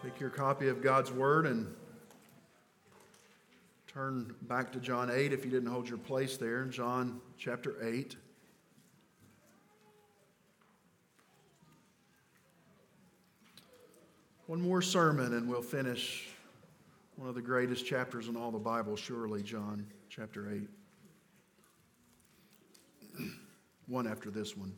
Take your copy of God's Word and turn back to John 8 if you didn't hold your place there. John chapter 8. One more sermon and we'll finish one of the greatest chapters in all the Bible, surely, John chapter 8. One after this one.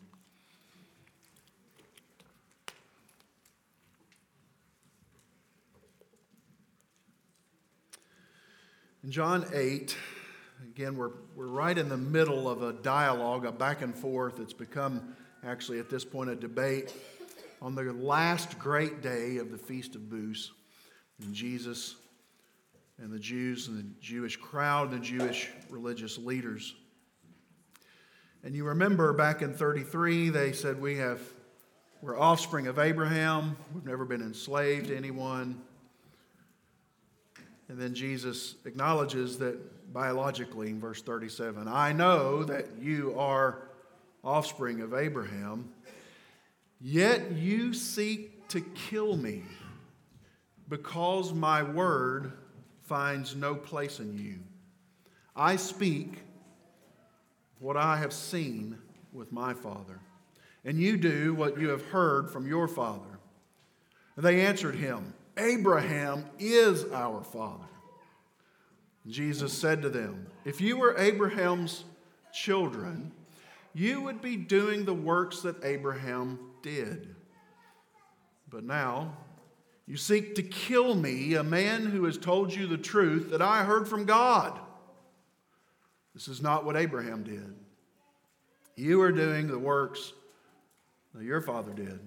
In John 8, again, we're right in the middle of a dialogue, a back and forth. It's become, actually, at this point, a debate on the last great day of the Feast of Booths. And Jesus and the Jews and the Jewish crowd and the Jewish religious leaders. And you remember back in 33, they said, we're offspring of Abraham. We've never been enslaved to anyone. And then Jesus acknowledges that biologically in verse 37, I know that you are offspring of Abraham, yet you seek to kill me because my word finds no place in you. I speak what I have seen with my Father, and you do what you have heard from your father. And they answered him, Abraham is our father. Jesus said to them, if you were Abraham's children, you would be doing the works that Abraham did. But now you seek to kill me, a man who has told you the truth that I heard from God. This is not what Abraham did. You are doing the works that your father did.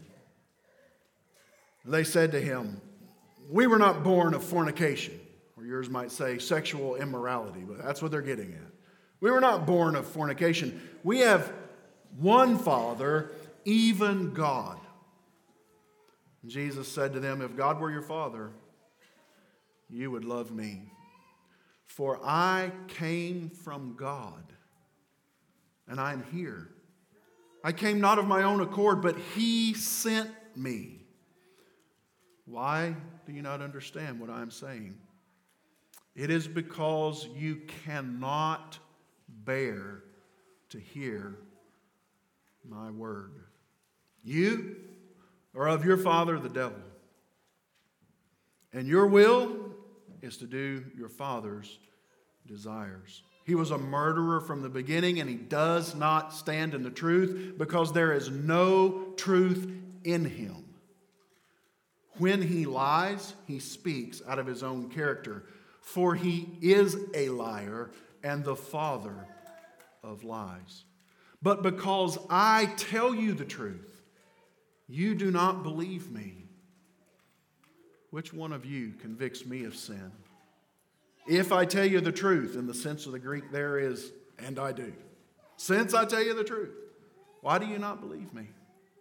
They said to him, we were not born of fornication, or yours might say sexual immorality, but that's what they're getting at. We were not born of fornication. We have one Father, even God. And Jesus said to them, if God were your Father, you would love me. For I came from God, and I am here. I came not of my own accord, but He sent me. Why do you not understand what I am saying? It is because you cannot bear to hear my word. You are of your father, the devil, and your will is to do your father's desires. He was a murderer from the beginning, and he does not stand in the truth because there is no truth in him. When he lies, he speaks out of his own character, for he is a liar and the father of lies. But because I tell you the truth, you do not believe me. Which one of you convicts me of sin? If I tell you the truth, in the sense of the Greek there is, and I do. Since I tell you the truth, why do you not believe me?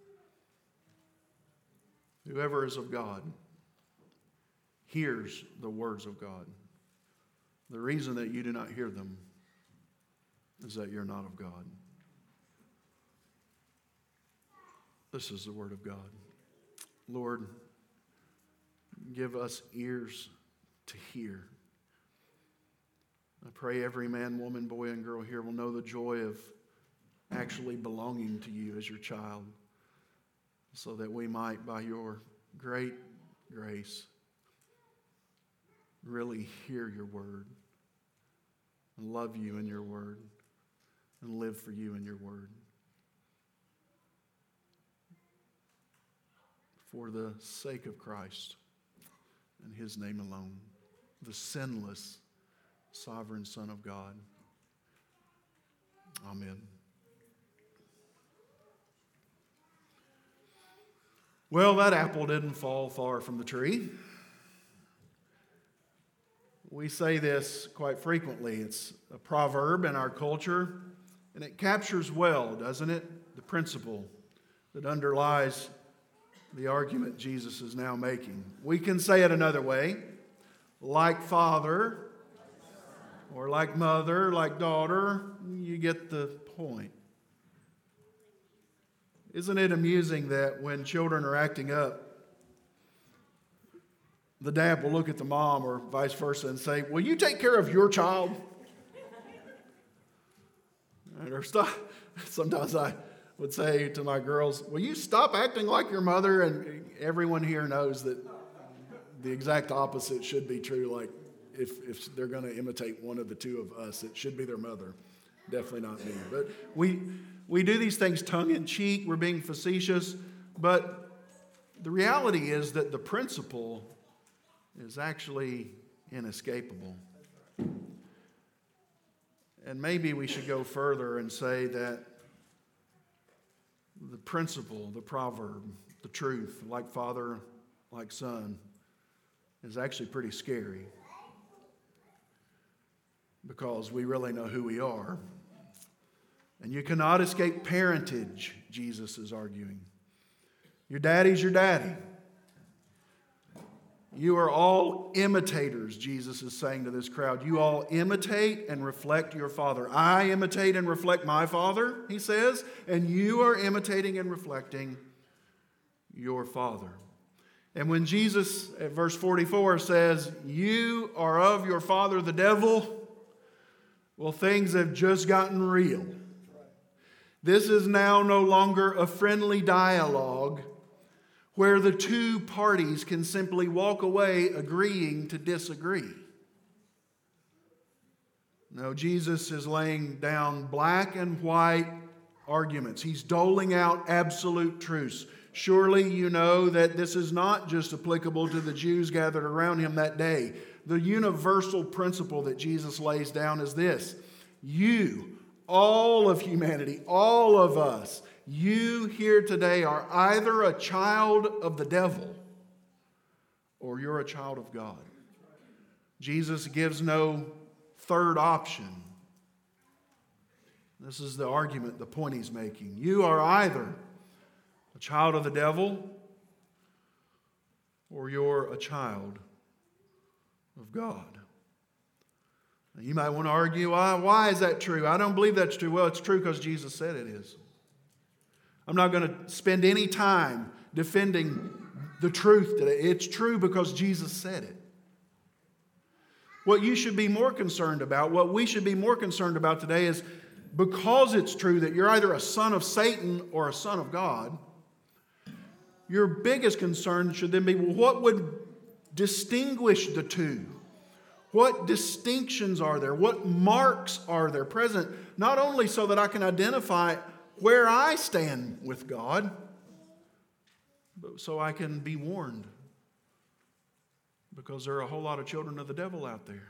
Whoever is of God hears the words of God. The reason that you do not hear them is that you're not of God. This is the word of God. Lord, give us ears to hear. I pray every man, woman, boy, and girl here will know the joy of actually belonging to you as your child, so that we might, by your great grace, really hear your word and love you in your word and live for you in your word. For the sake of Christ and his name alone, the sinless, sovereign Son of God. Amen. Well, that apple didn't fall far from the tree. We say this quite frequently. It's a proverb in our culture, and it captures well, doesn't it, the principle that underlies the argument Jesus is now making. We can say it another way, like father, or like mother, like daughter, you get the point. Isn't it amusing that when children are acting up, the dad will look at the mom or vice versa and say, will you take care of your child? Or sometimes I would say to my girls, will you stop acting like your mother? And everyone here knows that the exact opposite should be true. Like if they're going to imitate one of the two of us, it should be their mother. Definitely not me. But we do these things tongue in cheek. We're being facetious. But the reality is that the principle is actually inescapable. And maybe we should go further and say that the principle, the proverb, the truth, like father, like son, is actually pretty scary. Because we really know who we are. And you cannot escape parentage, Jesus is arguing. Your daddy's your daddy. You are all imitators, Jesus is saying to this crowd. You all imitate and reflect your father. I imitate and reflect my father, he says, and you are imitating and reflecting your father. And when Jesus, at verse 44, says, you are of your father the devil, well, things have just gotten real. This is now no longer a friendly dialogue where the two parties can simply walk away agreeing to disagree. No, Jesus is laying down black and white arguments. He's doling out absolute truths. Surely you know that this is not just applicable to the Jews gathered around him that day. The universal principle that Jesus lays down is this: you, all of humanity, all of us, you here today are either a child of the devil or you're a child of God. Jesus gives no third option. This is the argument, the point he's making. You are either a child of the devil or you're a child of God. Now, you might want to argue, why is that true? I don't believe that's true. Well, it's true because Jesus said it is. I'm not going to spend any time defending the truth today. It's true because Jesus said it. What you should be more concerned about, what we should be more concerned about today is, because it's true that you're either a son of Satan or a son of God, your biggest concern should then be, well, what would distinguish the two? What distinctions are there? What marks are there present? Not only so that I can identify where I stand with God, but so I can be warned. Because there are a whole lot of children of the devil out there.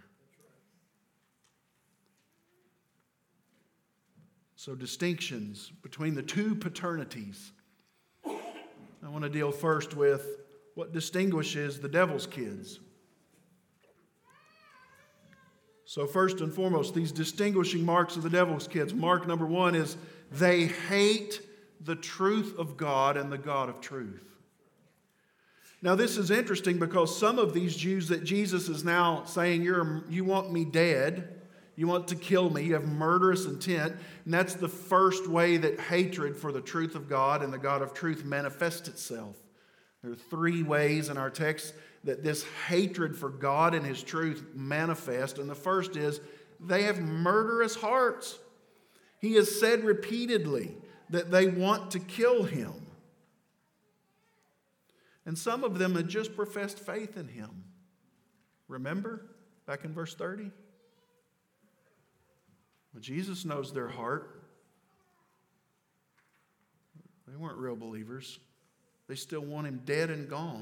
So distinctions between the two paternities. I want to deal first with what distinguishes the devil's kids. So first and foremost, these distinguishing marks of the devil's kids. Mark number 1 is they hate the truth of God and the God of truth. Now this is interesting because some of these Jews that Jesus is now saying, you want me dead, you want to kill me, you have murderous intent, and that's the first way that hatred for the truth of God and the God of truth manifests itself. There are 3 ways in our text that this hatred for God and His truth manifest. And the first is they have murderous hearts. He has said repeatedly that they want to kill Him. And some of them had just professed faith in Him. Remember back in verse 30? Well, Jesus knows their heart. They weren't real believers. They still want Him dead and gone.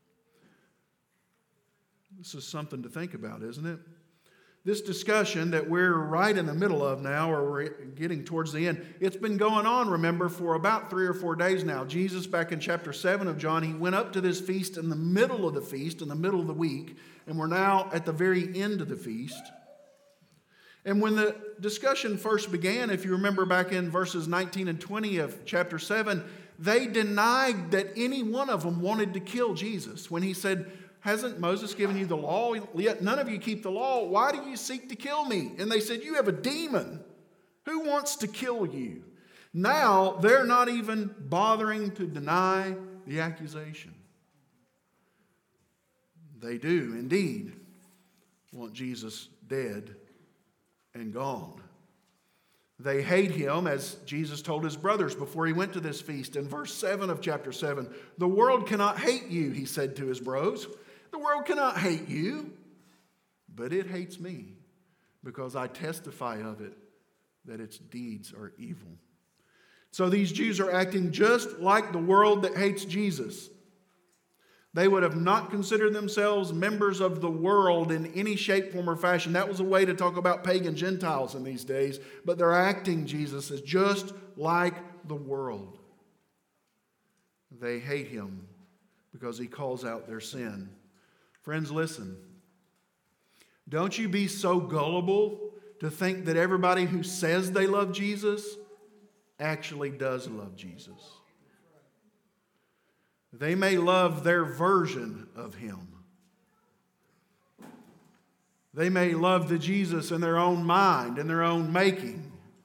This is something to think about, isn't it? This discussion that we're right in the middle of now, or we're getting towards the end, it's been going on, remember, for about 3 or 4 days now. Jesus, back in chapter 7 of John, he went up to this feast in the middle of the feast, in the middle of the week, and we're now at the very end of the feast. And when the discussion first began, if you remember back in verses 19 and 20 of chapter 7, they denied that any one of them wanted to kill Jesus. When he said, hasn't Moses given you the law? Yet none of you keep the law. Why do you seek to kill me? And they said, you have a demon. Who wants to kill you? Now they're not even bothering to deny the accusation. They do indeed want Jesus dead and gone. They hate him, as Jesus told his brothers before he went to this feast. In verse 7 of chapter 7, the world cannot hate you, he said to his bros. The world cannot hate you, but it hates me because I testify of it that its deeds are evil. So these Jews are acting just like the world that hates Jesus. They would have not considered themselves members of the world in any shape, form, or fashion. That was a way to talk about pagan Gentiles in these days. But they're acting Jesus as just like the world. They hate him because he calls out their sin. Friends, listen. Don't you be so gullible to think that everybody who says they love Jesus actually does love Jesus. They may love their version of him. They may love the Jesus in their own mind, in their own making.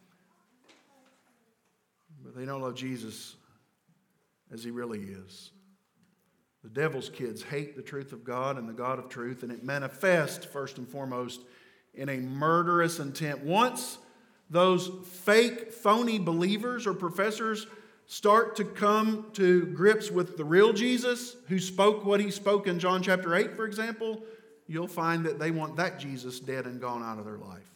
But they don't love Jesus as he really is. The devil's kids hate the truth of God and the God of truth, and it manifests, first and foremost, in a murderous intent. Once those fake, phony believers or professors start to come to grips with the real Jesus, who spoke what he spoke in John chapter 8, for example, you'll find that they want that Jesus dead and gone out of their life.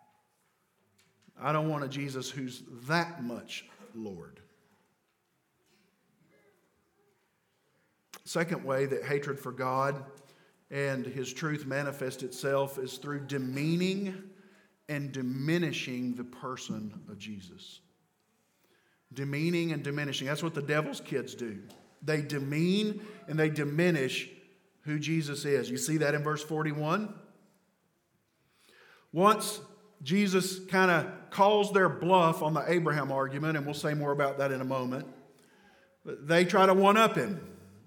I don't want a Jesus who's that much Lord. Second way that hatred for God and his truth manifests itself is through demeaning and diminishing the person of Jesus. Demeaning and diminishing. That's what the devil's kids do. They demean and they diminish who Jesus is. You see that in verse 41? Once Jesus kind of calls their bluff on the Abraham argument, and we'll say more about that in a moment, they try to one-up him.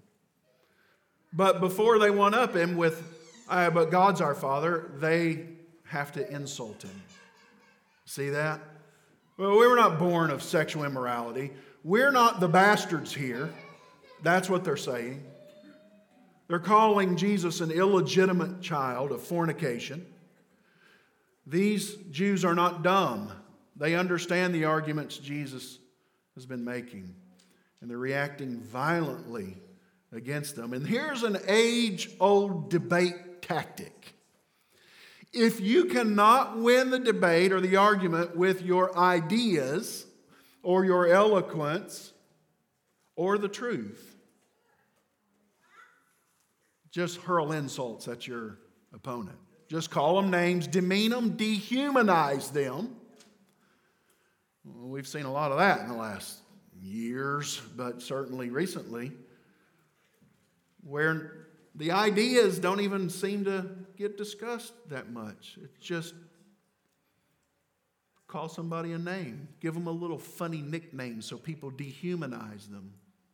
But before they one-up him with, but God's our Father, they have to insult him. See that? Well, we were not born of sexual immorality. We're not the bastards here. That's what they're saying. They're calling Jesus an illegitimate child of fornication. These Jews are not dumb. They understand the arguments Jesus has been making, and they're reacting violently against them. And here's an age-old debate tactic. If you cannot win the debate or the argument with your ideas or your eloquence or the truth, just hurl insults at your opponent. Just call them names, demean them, dehumanize them. Well, we've seen a lot of that in the last years, but certainly recently, where the ideas don't even seem to get discussed that much. It's just call somebody a name. Give them a little funny nickname so people dehumanize them.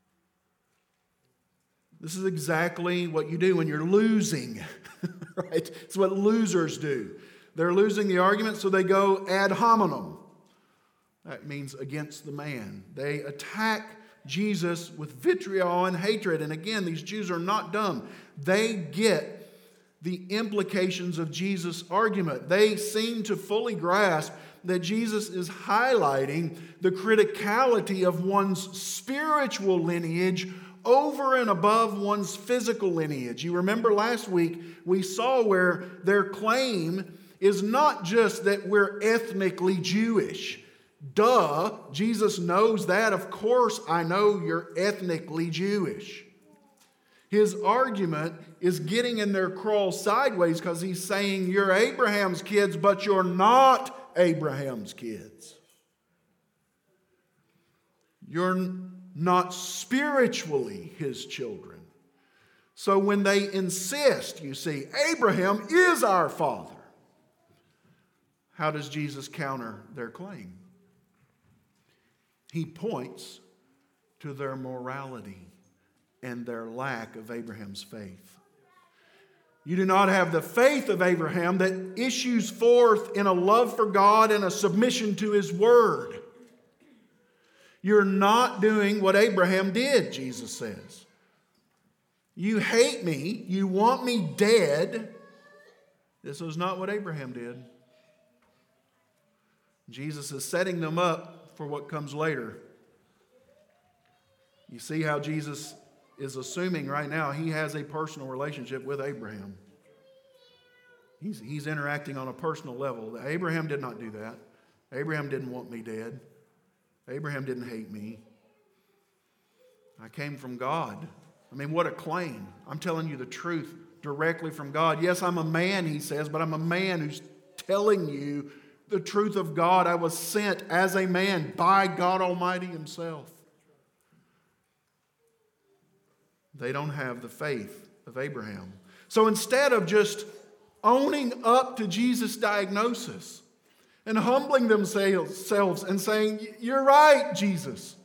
This is exactly what you do when you're losing, right? It's what losers do. They're losing the argument, so they go ad hominem. That means against the man. They attack Jesus with vitriol and hatred. And again, these Jews are not dumb. They get the implications of Jesus' argument. They seem to fully grasp that Jesus is highlighting the criticality of one's spiritual lineage over and above one's physical lineage. You remember last week we saw where their claim is not just that we're ethnically Jewish. Duh, Jesus knows that. Of course I know you're ethnically Jewish. His argument is getting in their crawl sideways because he's saying you're Abraham's kids, but you're not Abraham's kids. You're not spiritually his children. So when they insist, you see, Abraham is our father, how does Jesus counter their claim? He points to their morality and their lack of Abraham's faith. You do not have the faith of Abraham that issues forth in a love for God and a submission to his word. You're not doing what Abraham did, Jesus says. You hate me. You want me dead. This was not what Abraham did. Jesus is setting them up for what comes later. You see how Jesus is assuming right now he has a personal relationship with Abraham. He's interacting on a personal level. Abraham did not do that. Abraham didn't want me dead. Abraham didn't hate me. I came from God. I mean, what a claim. I'm telling you the truth directly from God. Yes, I'm a man, he says, but I'm a man who's telling you the truth of God. I was sent as a man by God Almighty himself. They don't have the faith of Abraham. So instead of just owning up to Jesus' diagnosis and humbling themselves and saying, "You're right, Jesus.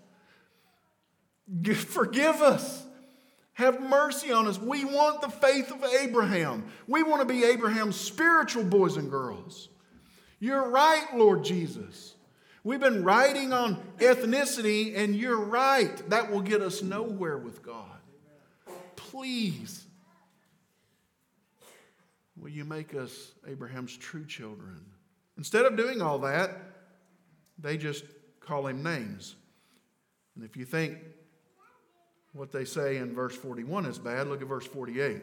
Forgive us. Have mercy on us. We want the faith of Abraham. We want to be Abraham's spiritual boys and girls. You're right, Lord Jesus. We've been writing on ethnicity, and you're right. That will get us nowhere with God. Please, will you make us Abraham's true children?" Instead of doing all that, they just call him names. And if you think what they say in verse 41 is bad, look at verse 48.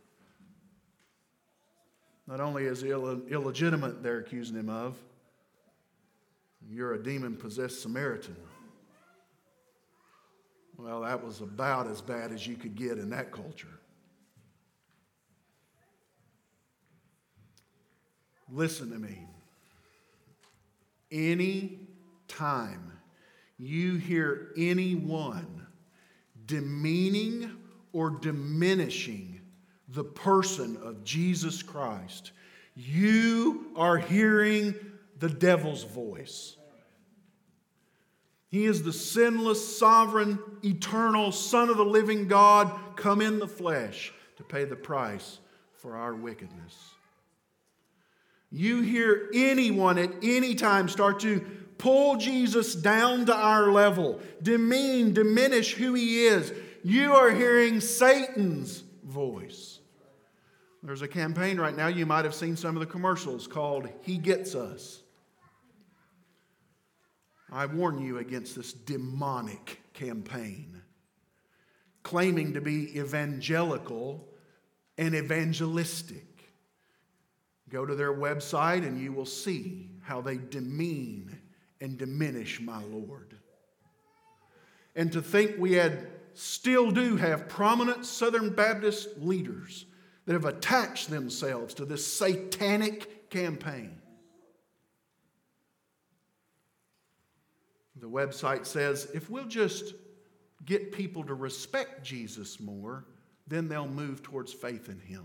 Not only is he illegitimate they're accusing him of, you're a demon-possessed Samaritan. Well, that was about as bad as you could get in that culture. Listen to me. Any time you hear anyone demeaning or diminishing the person of Jesus Christ, you are hearing the devil's voice. He is the sinless, sovereign, eternal Son of the living God come in the flesh to pay the price for our wickedness. You hear anyone at any time start to pull Jesus down to our level, diminish who he is, you are hearing Satan's voice. There's a campaign right now, you might have seen some of the commercials, called He Gets Us. I warn you against this demonic campaign, claiming to be evangelical and evangelistic. Go to their website and you will see how they demean and diminish my Lord. And to think we still do have prominent Southern Baptist leaders that have attached themselves to this satanic campaign. The website says, if we'll just get people to respect Jesus more, then they'll move towards faith in him.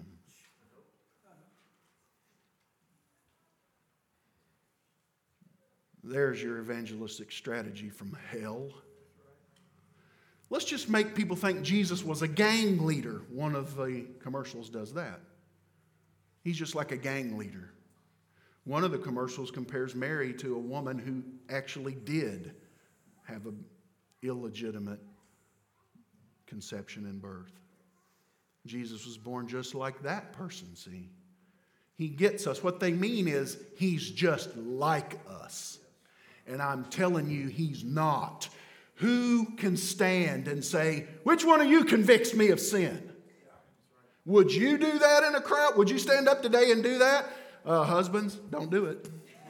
There's your evangelistic strategy from hell. Let's just make people think Jesus was a gang leader. One of the commercials does that. He's just like a gang leader. One of the commercials compares Mary to a woman who actually did have an illegitimate conception and birth. Jesus was born just like that person, see. He gets us. What they mean is he's just like us. And I'm telling you, he's not. Who can stand and say, which one of you convicts me of sin? Would you do that in a crowd? Would you stand up today and do that? Husbands, don't do it.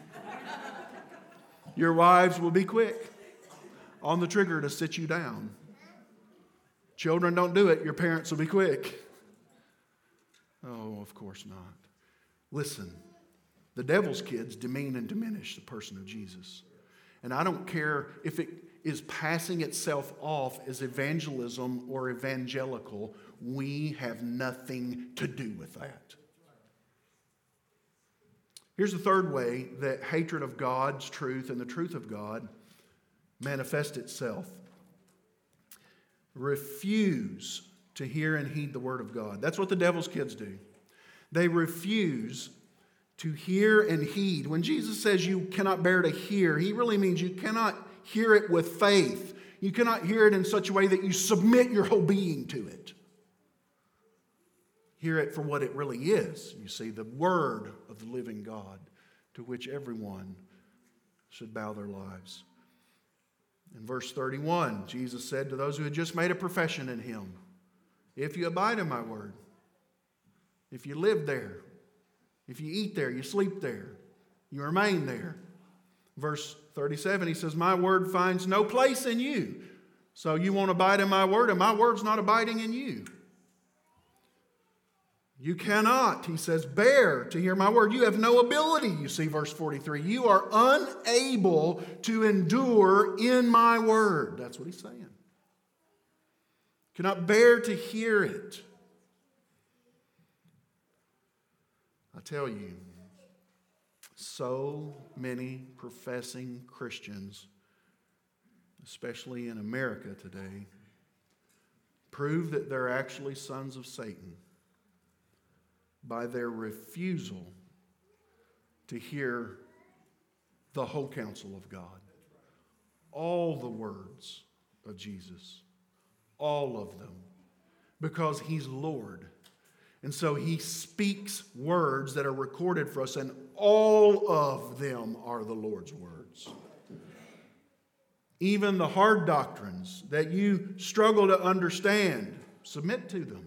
Your wives will be quick on the trigger to sit you down. Children, don't do it. Your parents will be quick. Oh, of course not. Listen, the devil's kids demean and diminish the person of Jesus. And I don't care if it is passing itself off as evangelism or evangelical. We have nothing to do with that. Here's the third way that hatred of God's truth and the truth of God manifest itself. Refuse to hear and heed the word of God. That's what the devil's kids do. They refuse to hear and heed. When Jesus says you cannot bear to hear, he really means you cannot hear it with faith. You cannot hear it in such a way that you submit your whole being to it. hear it for what it really is. You see, the Word of the living God, to which everyone should bow their lives. In verse 31, Jesus said to those who had just made a profession in Him, if you abide in my word, if you live there, if you eat there, you sleep there, you remain there. Verse 37, He says, my word finds no place in you. So you won't abide in my word, and my word's not abiding in you. You cannot, He says, bear to hear my word. You have no ability, you see, verse 43. You are unable to endure in my word. That's what He's saying. Cannot bear to hear it. I tell you, so many professing Christians, especially in America today, prove that they're actually sons of Satan by their refusal to hear the whole counsel of God. All the words of Jesus. All of them. Because He's Lord. And so He speaks words that are recorded for us, and all of them are the Lord's words. Even the hard doctrines that you struggle to understand, submit to them.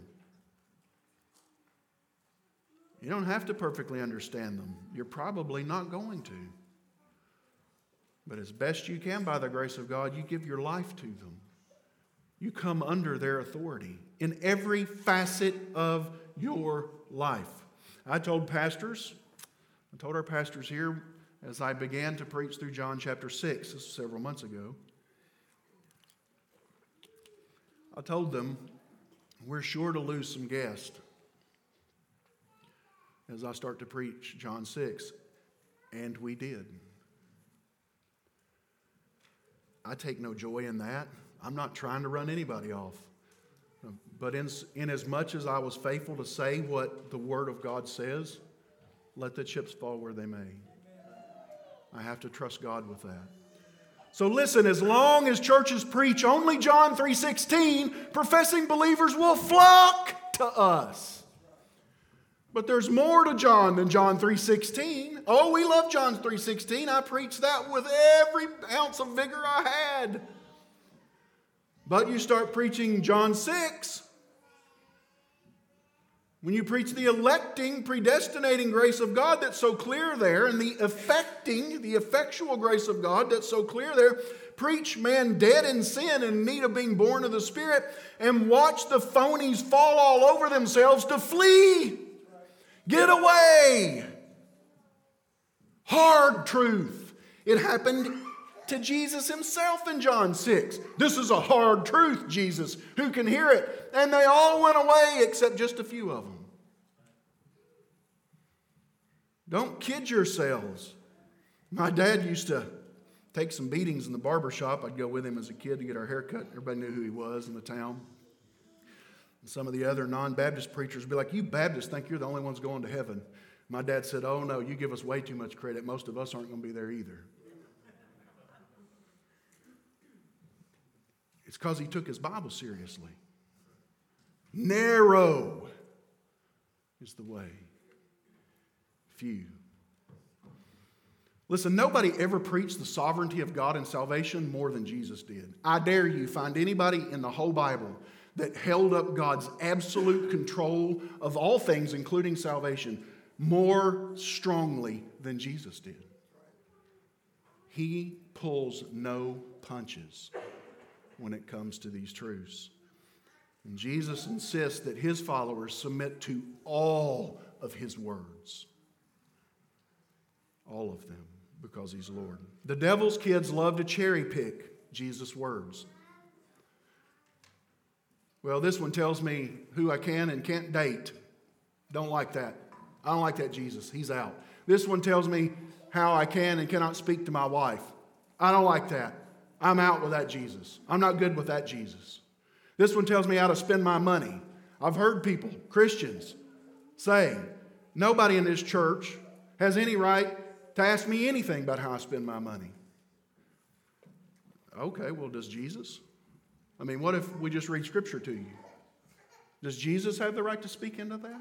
You don't have to perfectly understand them. You're probably not going to. But as best you can, by the grace of God, you give your life to them. You come under their authority in every facet of your life. I told our pastors here as I began to preach through John chapter 6, this was several months ago. I told them, we're sure to lose some guests as I start to preach John 6. And we did. I take no joy in that. I'm not trying to run anybody off. But in as much as I was faithful to say what the Word of God says, let the chips fall where they may. I have to trust God with that. So listen, as long as churches preach only John 3:16, professing believers will flock to us. But there's more to John than John 3:16. Oh, we love John 3:16. I preached that with every ounce of vigor I had. But you start preaching John 6, when you preach the electing, predestinating grace of God that's so clear there, and the effectual grace of God that's so clear there, preach man dead in sin and in need of being born of the Spirit, and watch the phonies fall all over themselves to flee. Get away. Hard truth. It happened to Jesus Himself in John 6. This is a hard truth, Jesus. Who can hear it? And they all went away except just a few of them. Don't kid yourselves. My dad used to take some beatings in the barber shop. I'd go with him as a kid to get our hair cut. Everybody knew who he was in the town. And some of the other non-Baptist preachers would be like, you Baptists think you're the only ones going to heaven. My dad said, oh no, you give us way too much credit. Most of us aren't going to be there either. It's because he took his Bible seriously. Narrow is the way. Few. Listen, nobody ever preached the sovereignty of God and salvation more than Jesus did. I dare you find anybody in the whole Bible that held up God's absolute control of all things, including salvation, more strongly than Jesus did. He pulls no punches when it comes to these truths. And Jesus insists that His followers submit to all of His words. All of them, because He's Lord. The devil's kids love to cherry pick Jesus' words. Well, this one tells me who I can and can't date. Don't like that. I don't like that Jesus. He's out. This one tells me how I can and cannot speak to my wife. I don't like that. I'm out with that Jesus. I'm not good with that Jesus. This one tells me how to spend my money. I've heard people, Christians, say, nobody in this church has any right to ask me anything about how I spend my money. Okay, well, does Jesus? I mean, what if we just read Scripture to you? Does Jesus have the right to speak into that?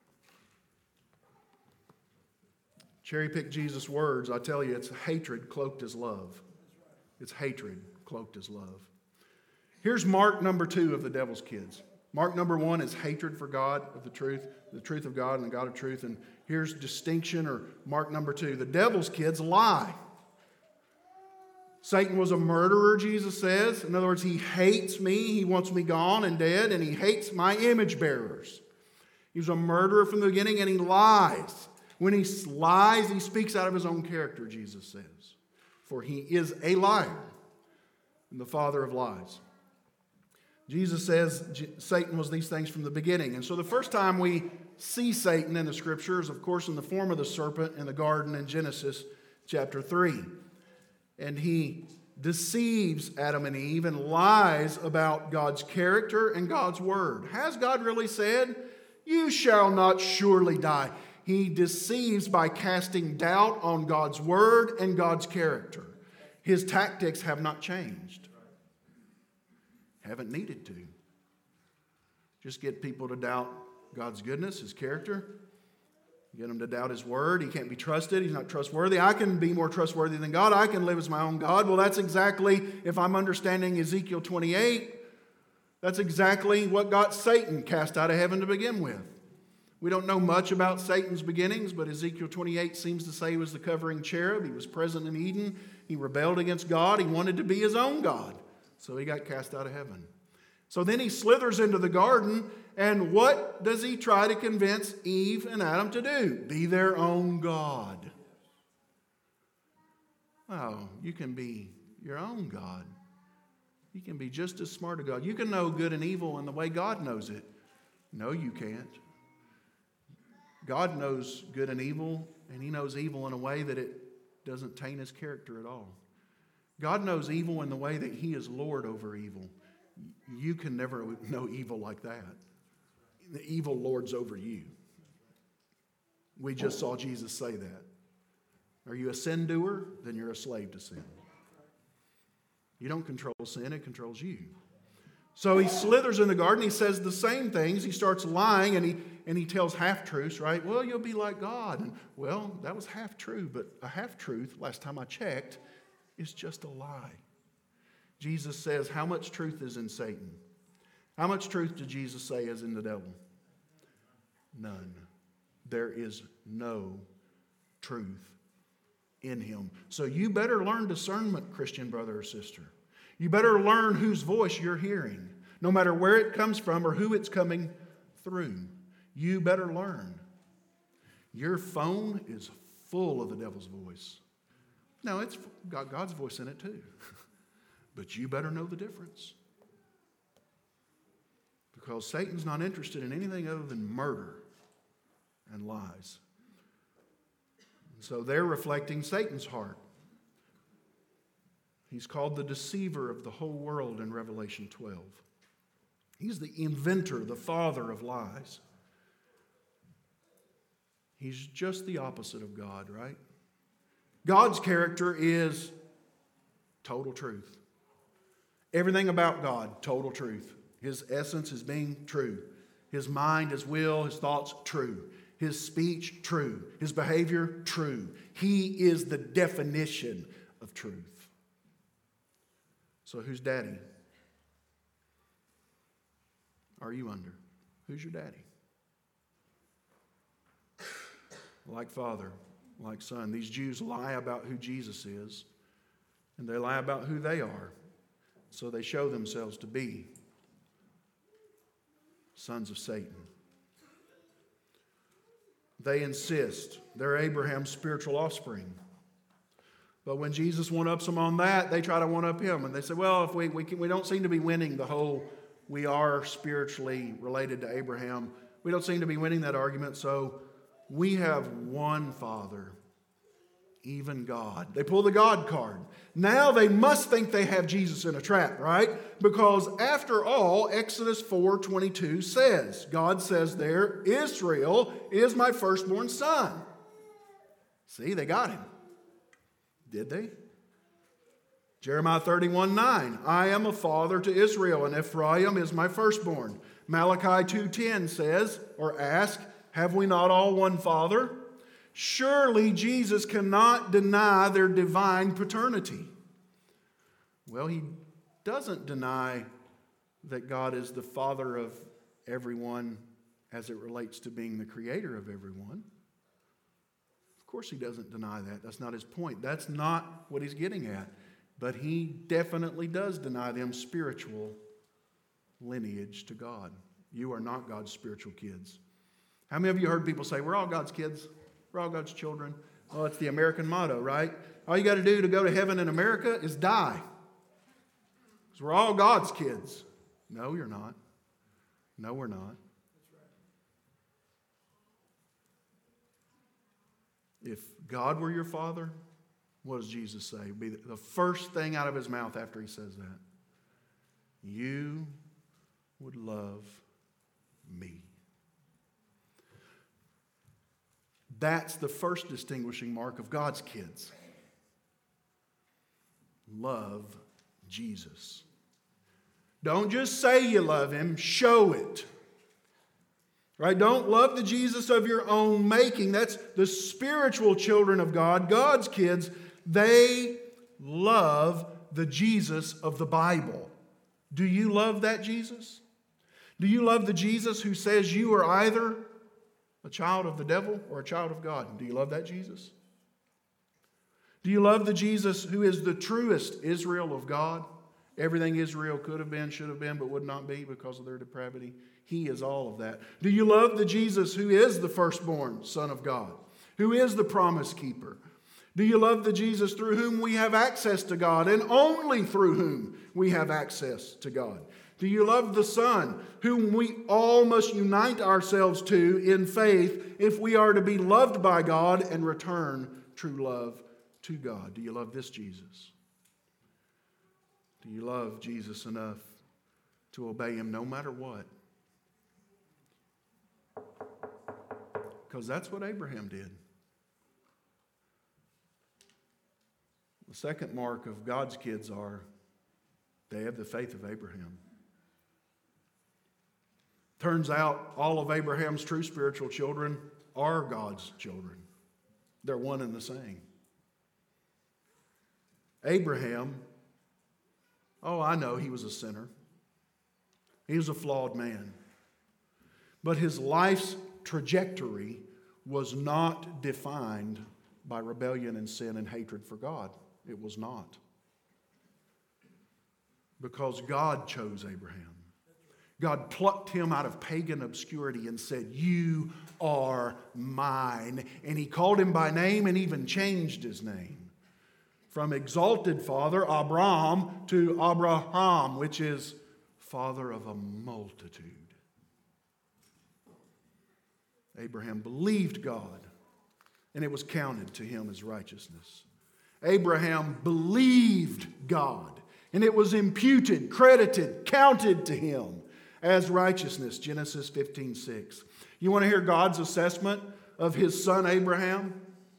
Cherry pick Jesus' words. I tell you, it's hatred cloaked as love. It's hatred cloaked as love. Here's mark number 2 of the devil's kids. Mark number 1 is hatred for God, of the truth of God and the God of truth. And here's distinction, or mark number 2. The devil's kids lie. Satan was a murderer, Jesus says. In other words, he hates me. He wants me gone and dead, and he hates my image bearers. He was a murderer from the beginning, and he lies. When he lies, he speaks out of his own character, Jesus says. For he is a liar and the father of lies. Jesus says Satan was these things from the beginning. And so the first time we see Satan in the Scriptures, of course, in the form of the serpent in the garden in Genesis chapter 3. And he deceives Adam and Eve and lies about God's character and God's word. Has God really said, "You shall not surely die"? He deceives by casting doubt on God's word and God's character. His tactics have not changed. Haven't needed to. Just get people to doubt God's goodness, His character. Get them to doubt His word. He can't be trusted. He's not trustworthy. I can be more trustworthy than God. I can live as my own God. Well, that's exactly, if I'm understanding Ezekiel 28, that's exactly what got Satan cast out of heaven to begin with. We don't know much about Satan's beginnings, but Ezekiel 28 seems to say he was the covering cherub. He was present in Eden. He rebelled against God. He wanted to be his own God. So he got cast out of heaven. So then he slithers into the garden, and what does he try to convince Eve and Adam to do? Be their own God. Oh, you can be your own God. You can be just as smart as God. You can know good and evil in the way God knows it. No, you can't. God knows good and evil, and He knows evil in a way that it doesn't taint His character at all. God knows evil in the way that He is Lord over evil. You can never know evil like that. The evil lords over you. We just saw Jesus say that. Are you a sin doer? Then you're a slave to sin. You don't control sin, it controls you. So he slithers in the garden. He says the same things. He starts lying, and he tells half-truths, right? Well, you'll be like God. And, well, that was half true, but a half-truth, last time I checked, is just a lie. Jesus says, how much truth is in Satan? How much truth did Jesus say is in the devil? None. There is no truth in him. So you better learn discernment, Christian brother or sister. You better learn whose voice you're hearing, no matter where it comes from or who it's coming through. You better learn. Your phone is full of the devil's voice. No, it's got God's voice in it too. But you better know the difference. Because Satan's not interested in anything other than murder and lies. And so they're reflecting Satan's heart. He's called the deceiver of the whole world in Revelation 12. He's the inventor, the father of lies. He's just the opposite of God, right? God's character is total truth. Everything about God, total truth. His essence is being true. His mind, His will, His thoughts, true. His speech, true. His behavior, true. He is the definition of truth. So who's daddy? Are you under? Who's your daddy? Like father, like son. These Jews lie about who Jesus is, and they lie about who they are. So they show themselves to be sons of Satan. They insist they're Abraham's spiritual offspring. But when Jesus one-ups them on that, they try to one-up him. And they say, well, if we don't seem to be winning the whole we are spiritually related to Abraham. We don't seem to be winning that argument, so we have one Father, even God. They pull the God card. Now they must think they have Jesus in a trap, right? Because after all, Exodus 4:22 says, God says there, Israel is my firstborn son. See, they got him. Did they? Jeremiah 31:9, I am a father to Israel, and Ephraim is my firstborn. Malachi 2:10 says, or ask, have we not all one Father? Surely Jesus cannot deny their divine paternity. Well, he doesn't deny that God is the Father of everyone as it relates to being the creator of everyone. Of course he doesn't deny that. That's not his point. That's not what he's getting at. But he definitely does deny them spiritual lineage to God. You are not God's spiritual kids. How many of you heard people say, we're all God's kids? We're all God's children. Well, it's the American motto, right? All you got to do to go to heaven in America is die. Because we're all God's kids. No, you're not. No, we're not. If God were your father, what does Jesus say? It'd be the first thing out of his mouth after he says that. You would love me. That's the first distinguishing mark of God's kids. Love Jesus. Don't just say you love him, show it. Right? Don't love the Jesus of your own making. That's the spiritual children of God, God's kids. They love the Jesus of the Bible. Do you love that Jesus? Do you love the Jesus who says you are either a child of the devil or a child of God? Do you love that Jesus? Do you love the Jesus who is the truest Israel of God? Everything Israel could have been, should have been, but would not be because of their depravity. He is all of that. Do you love the Jesus who is the firstborn Son of God, who is the promise keeper? Do you love the Jesus through whom we have access to God and only through whom we have access to God? Do you love the Son whom we all must unite ourselves to in faith if we are to be loved by God and return true love to God? Do you love this Jesus? Do you love Jesus enough to obey him no matter what? Because that's what Abraham did. The second mark of God's kids are they have the faith of Abraham. Turns out all of Abraham's true spiritual children are God's children. They're one and the same. Abraham, I know he was a sinner. He was a flawed man. But his life's trajectory was not defined by rebellion and sin and hatred for God. It was not. Because God chose Abraham. God plucked him out of pagan obscurity and said, you are mine. And he called him by name and even changed his name. From exalted father, Abram, to Abraham, which is father of a multitude. Abraham believed God, and it was counted to him as righteousness. Abraham believed God, and it was imputed, credited, counted to him as righteousness. Genesis 15:6. You want to hear God's assessment of his son Abraham?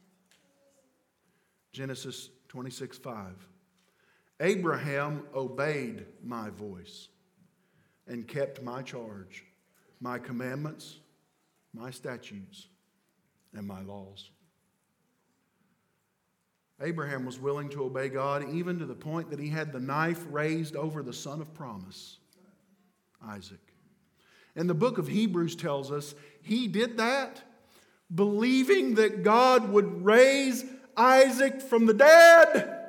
Genesis 26:5. Abraham obeyed my voice and kept my charge, my commandments, my statutes, and my laws. Abraham was willing to obey God even to the point that he had the knife raised over the son of promise, Isaac. And the book of Hebrews tells us he did that believing that God would raise Isaac from the dead.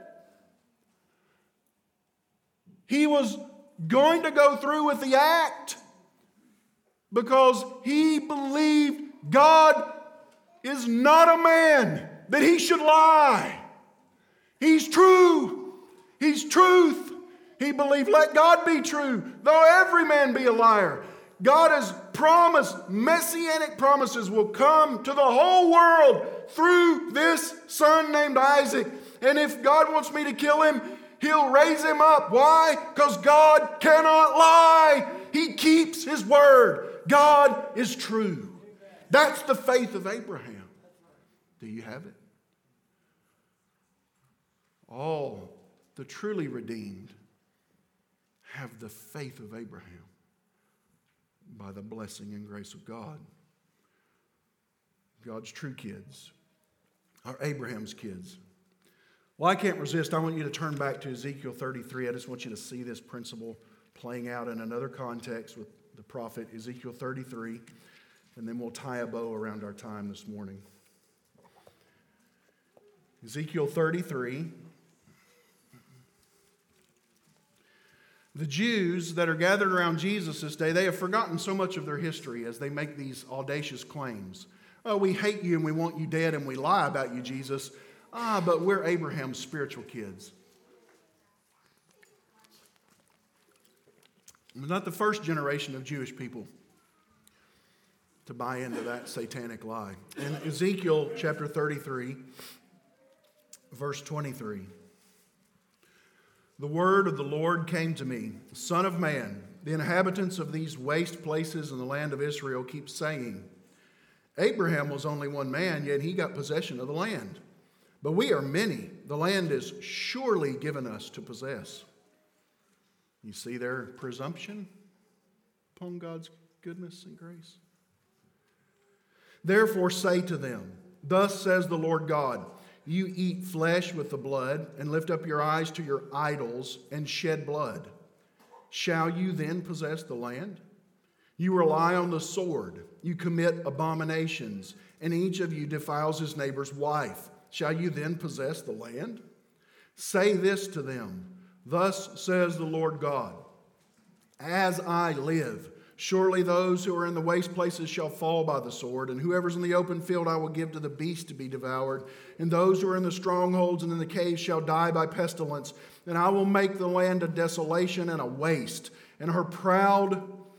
He was going to go through with the act because he believed God is not a man that he should lie. He's true. He's truth. He believed, let God be true, though every man be a liar. God has promised, messianic promises will come to the whole world through this son named Isaac. And if God wants me to kill him, he'll raise him up. Why? Because God cannot lie. He keeps his word. God is true. That's the faith of Abraham. Do you have it? All the truly redeemed have the faith of Abraham. by the blessing and grace of God. God's true kids are Abraham's kids. Well, I can't resist. I want you to turn back to Ezekiel 33. I just want you to see this principle playing out in another context with the prophet Ezekiel 33, and then we'll tie a bow around our time this morning. Ezekiel 33. The Jews that are gathered around Jesus this day, they have forgotten so much of their history as they make these audacious claims. Oh, we hate you and we want you dead and we lie about you, Jesus. But we're Abraham's spiritual kids. We're not the first generation of Jewish people to buy into that satanic lie. In Ezekiel chapter 33, verse 23, the word of the Lord came to me, Son of man, the inhabitants of these waste places in the land of Israel keep saying, Abraham was only one man, yet he got possession of the land. But we are many. The land is surely given us to possess. You see their presumption upon God's goodness and grace? Therefore say to them, thus says the Lord God, you eat flesh with the blood and lift up your eyes to your idols and shed blood. Shall you then possess the land? You rely on the sword. You commit abominations, and each of you defiles his neighbor's wife. Shall you then possess the land? Say this to them, thus says the Lord God, as I live, surely those who are in the waste places shall fall by the sword, and whoever's in the open field I will give to the beast to be devoured, and those who are in the strongholds and in the caves shall die by pestilence, and I will make the land a desolation and a waste, and her proud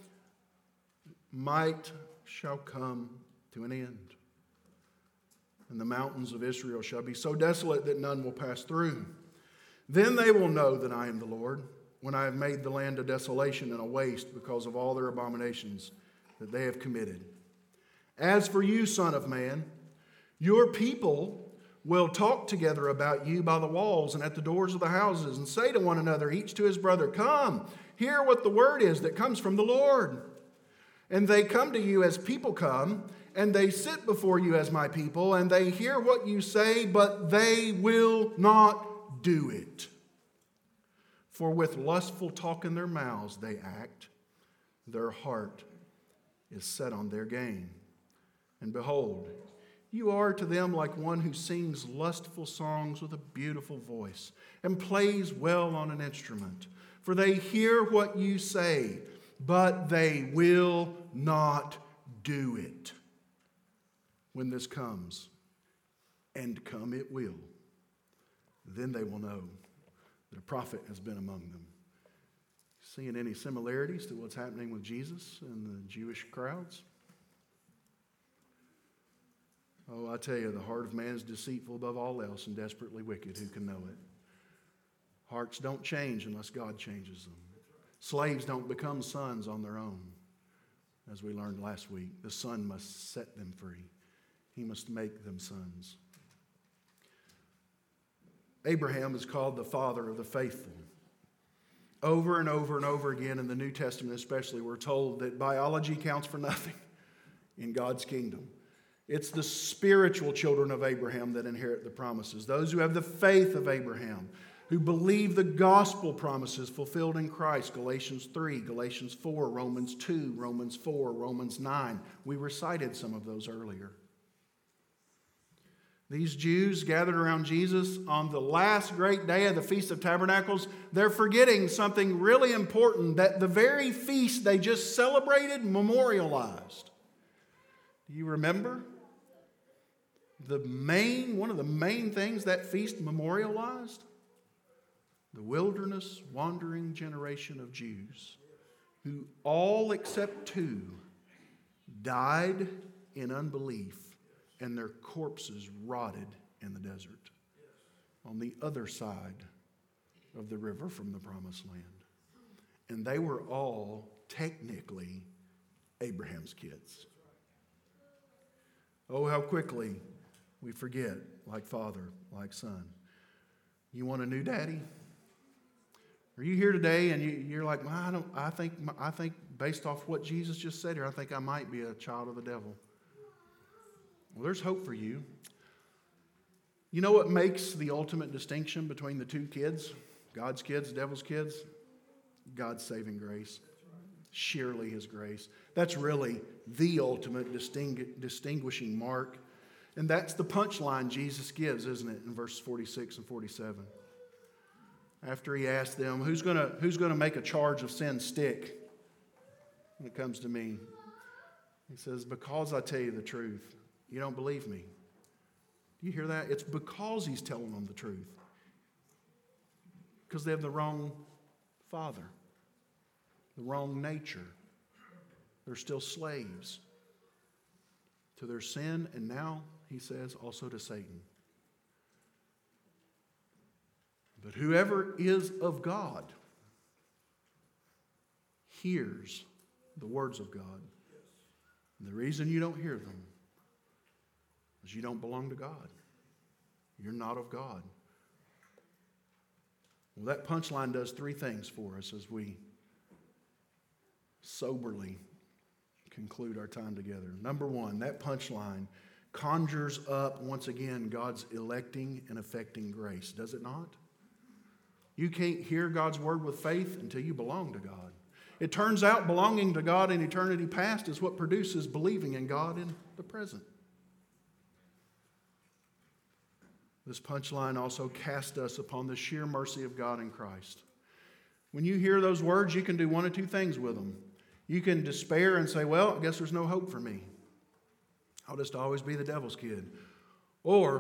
might shall come to an end. And the mountains of Israel shall be so desolate that none will pass through. Then they will know that I am the Lord, when I have made the land a desolation and a waste because of all their abominations that they have committed. As for you, son of man, your people will talk together about you by the walls and at the doors of the houses and say to one another, each to his brother, come, hear what the word is that comes from the Lord. And they come to you as people come, and they sit before you as my people, and they hear what you say, but they will not do it. For with lustful talk in their mouths they act, their heart is set on their gain. And behold, you are to them like one who sings lustful songs with a beautiful voice, and plays well on an instrument. For they hear what you say, but they will not do it. When this comes, and come it will, then they will know that a prophet has been among them. Seeing any similarities to what's happening with Jesus and the Jewish crowds? Oh, I tell you, the heart of man is deceitful above all else and desperately wicked. Who can know it? Hearts don't change unless God changes them. Slaves don't become sons on their own. As we learned last week, the Son must set them free. He must make them sons. Abraham is called the father of the faithful. Over and over and over again in the New Testament especially, we're told that biology counts for nothing in God's kingdom. It's the spiritual children of Abraham that inherit the promises. Those who have the faith of Abraham, who believe the gospel promises fulfilled in Christ. Galatians 3, Galatians 4, Romans 2, Romans 4, Romans 9. We recited some of those earlier. These Jews gathered around Jesus on the last great day of the Feast of Tabernacles, they're forgetting something really important that the very feast they just celebrated memorialized. Do you remember? One of the main things that feast memorialized? The wilderness wandering generation of Jews who all except two died in unbelief and their corpses rotted in the desert on the other side of the river from the promised land. And they were all technically Abraham's kids. Oh, how quickly we forget, like father, like son. You want a new daddy? Are you here today and you're like, well, I think based off what Jesus just said here, I think I might be a child of the devil. Well, there's hope for you. You know what makes the ultimate distinction between the two kids? God's kids, devil's kids? God's saving grace. Sheerly His grace. That's really the ultimate distinguishing mark. And that's the punchline Jesus gives, isn't it, in verses 46 and 47. After He asked them, who's going to make a charge of sin stick when it comes to me? He says, because I tell you the truth, you don't believe me. Do you hear that? It's because He's telling them the truth. Because they have the wrong father, the wrong nature. They're still slaves to their sin, and now, He says, also to Satan. But whoever is of God hears the words of God. And the reason you don't hear them is you don't belong to God. You're not of God. Well, that punchline does three things for us as we soberly conclude our time together. Number one, that punchline conjures up, once again, God's electing and affecting grace, does it not? You can't hear God's word with faith until you belong to God. It turns out belonging to God in eternity past is what produces believing in God in the present. This punchline also casts us upon the sheer mercy of God in Christ. When you hear those words, you can do one of two things with them. You can despair and say, well, I guess there's no hope for me. I'll just always be the devil's kid. Or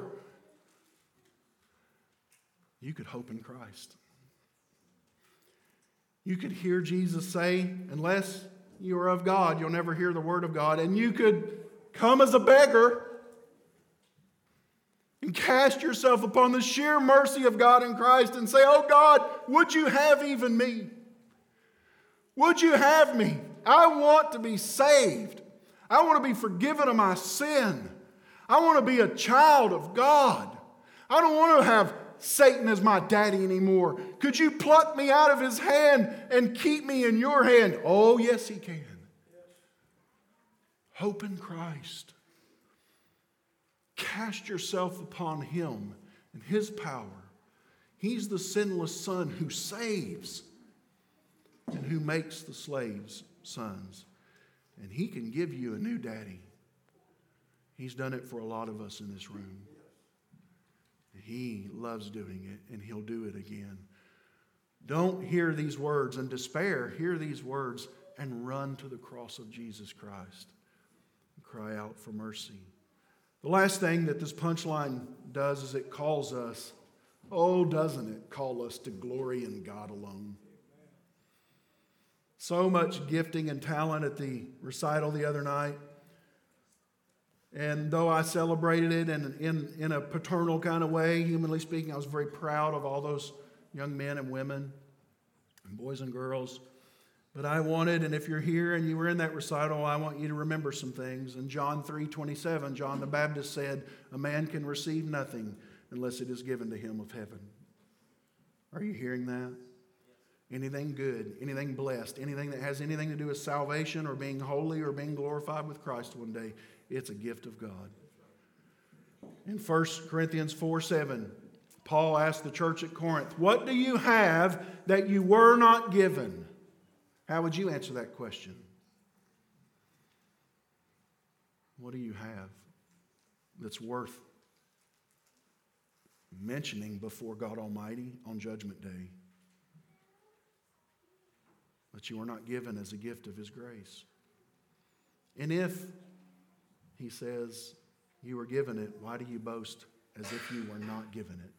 you could hope in Christ. You could hear Jesus say, unless you are of God, you'll never hear the word of God. And you could come as a beggar and cast yourself upon the sheer mercy of God in Christ and say, oh God, would you have even me? Would you have me? I want to be saved. I want to be forgiven of my sin. I want to be a child of God. I don't want to have Satan as my daddy anymore. Could you pluck me out of his hand and keep me in your hand? Oh, yes, He can. Hope in Christ. Cast yourself upon Him and His power. He's the sinless Son who saves and who makes the slaves sons. And He can give you a new daddy. He's done it for a lot of us in this room. He loves doing it, and He'll do it again. Don't hear these words and despair. Hear these words and run to the cross of Jesus Christ. And cry out for mercy. The last thing that this punchline does is it calls us, oh, doesn't it call us to glory in God alone? So much gifting and talent at the recital the other night. And though I celebrated it in a paternal kind of way, humanly speaking, I was very proud of all those young men and women and boys and girls. But I wanted, and if you're here and you were in that recital, I want you to remember some things. In John 3:27, John the Baptist said, a man can receive nothing unless it is given to him of heaven. Are you hearing that? Anything good, anything blessed, anything that has anything to do with salvation or being holy or being glorified with Christ one day, it's a gift of God. In 1 Corinthians 4:7, Paul asked the church at Corinth, what do you have that you were not given? How would you answer that question? What do you have that's worth mentioning before God Almighty on Judgment Day? That you were not given as a gift of His grace. And if, he says, you were given it, why do you boast as if you were not given it?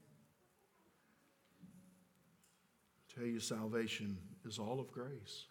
I tell you, salvation is all of grace.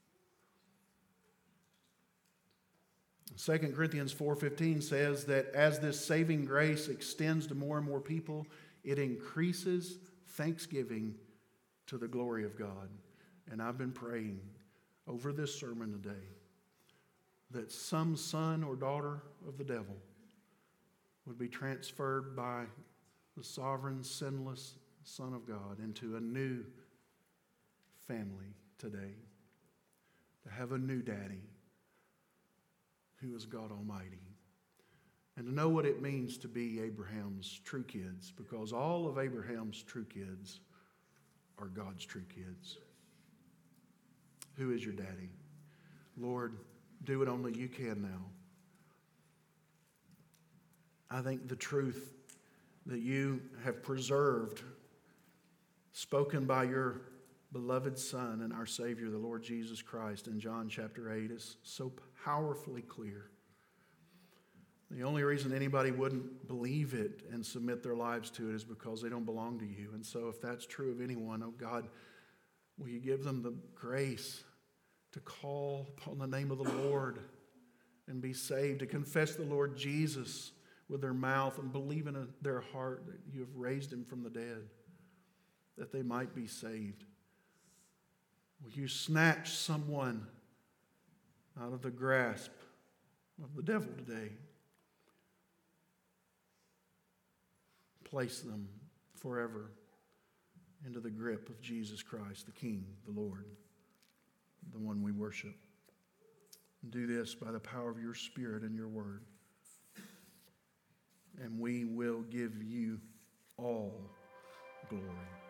2 Corinthians 4:15 says that as this saving grace extends to more and more people, it increases thanksgiving to the glory of God. And I've been praying over this sermon today that some son or daughter of the devil would be transferred by the sovereign, sinless Son of God into a new family today, to have a new daddy who is God Almighty, and to know what it means to be Abraham's true kids, because all of Abraham's true kids are God's true kids. Who is your daddy? Lord, do what only you can now. I think the truth that you have preserved, spoken by your beloved Son and our Savior, the Lord Jesus Christ, in John chapter 8, is so powerfully clear. The only reason anybody wouldn't believe it and submit their lives to it is because they don't belong to you. And so if that's true of anyone, oh God, will you give them the grace to call upon the name of the Lord and be saved, to confess the Lord Jesus with their mouth and believe in their heart that you have raised him from the dead, that they might be saved. Will you snatch someone out of the grasp of the devil today? Place them forever into the grip of Jesus Christ, the King, the Lord, the one we worship. And do this by the power of your Spirit and your word. And we will give you all glory.